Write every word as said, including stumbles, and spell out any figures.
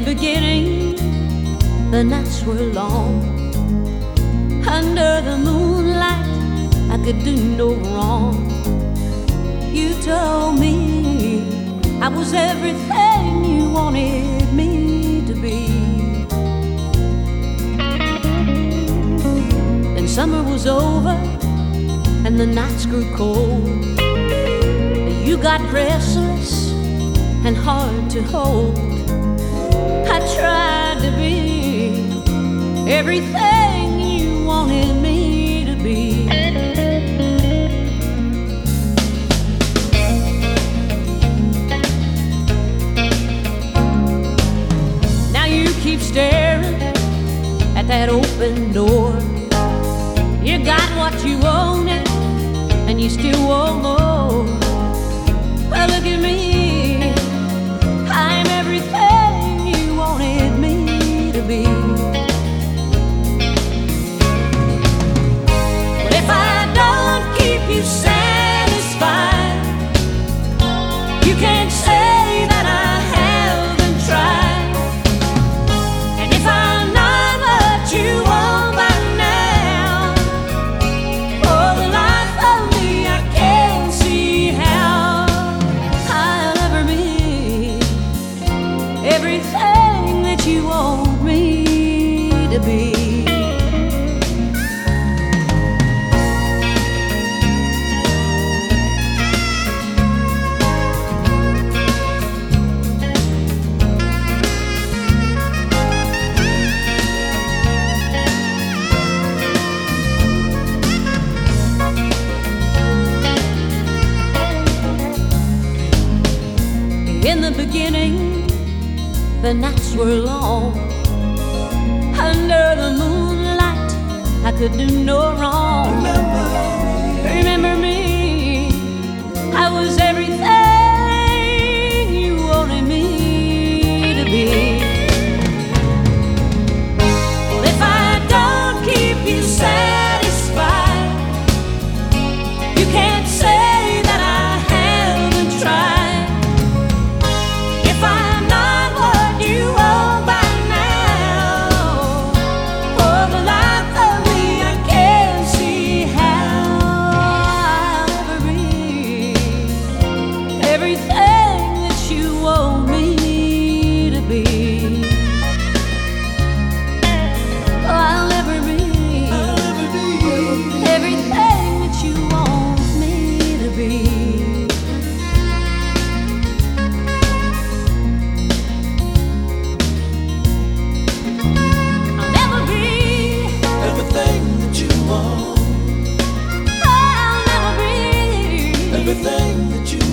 beginning, the nights were long. Under the moonlight, I could do no wrong. You told me I was everything you wanted me to be. Then summer was over and the nights grew cold. You got restless and hard to hold. I tried to be everything you wanted me to be. Now you keep staring at that open door. You got what you wanted and you still want more. Well, look at me, I'm everything you wanted me to be. But if I don't keep you satisfied, you can't say that I haven't tried. And if I'm not what you want by now, for the life of me I can't see how I'll ever be everything that you want me to be. In the beginning, the nights were long. Under the moonlight, I could do no wrong. Remember me, I was everything you wanted me to be. Well, if I don't keep you satisfied, you can't say that I haven't tried. Everything that you want me to be, I'll never be, everything that you want me to be. I'll never be everything that you want. I'll never be everything that you